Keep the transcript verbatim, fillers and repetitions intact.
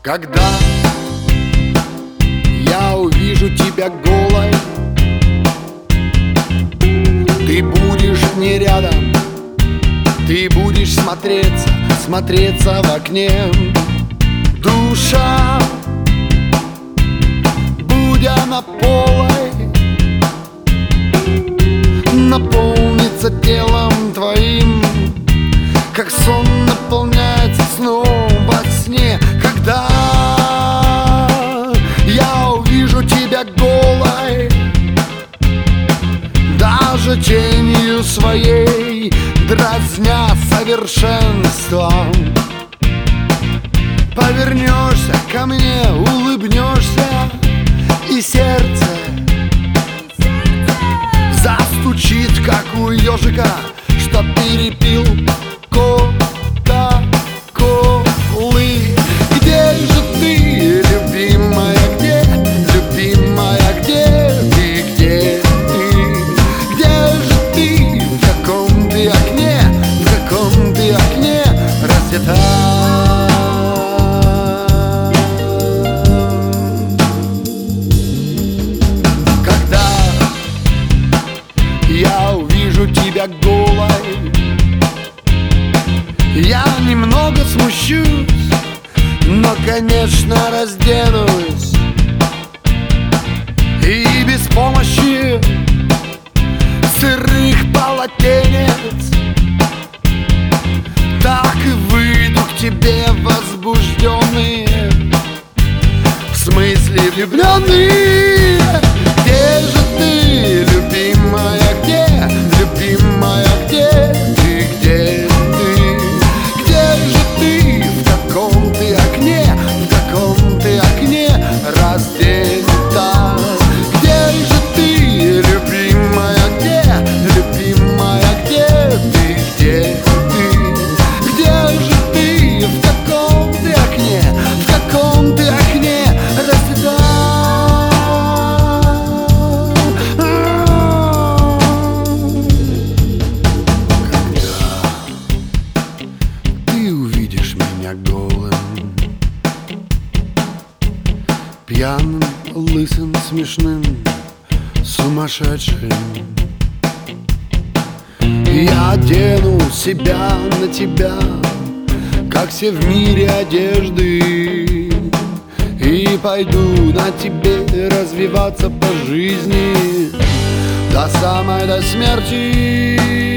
Когда я увижу тебя голой, ты будешь не рядом, ты будешь смотреться, смотреться в окне. Душа, будь она полой, наполнится телом твоим, как сон наполняется сном во сне. Когда я увижу тебя голой, даже тенью своей дразня совершенством, повернешься ко мне, улыбнешься, и сердце застучит, как у ежика, что перепил кока-колы. Где же ты, любимая, где, любимая, где ты, где ты? Где же ты, в каком ты окне, в каком ты окне раздета? Когда я увижу тебя голой, я немного смущусь, но, конечно, разденусь, и без помощи сырых полотенец так и выйду к тебе возбужденный, в смысле влюбленный. Где же ты, любимая, где, любимая, где ты, где ты? Где же ты, в каком ты окне, в каком ты окне раздета? Где же ты, любимая, где, любимая, где ты, где ты? Где же ты, в каком ты окне, в каком ты окне раздета? Голым, пьяным, лысым, смешным, сумасшедшим, я одену себя на тебя, как все в мире одежды, и пойду на тебе развиваться по жизни до самой до смерти.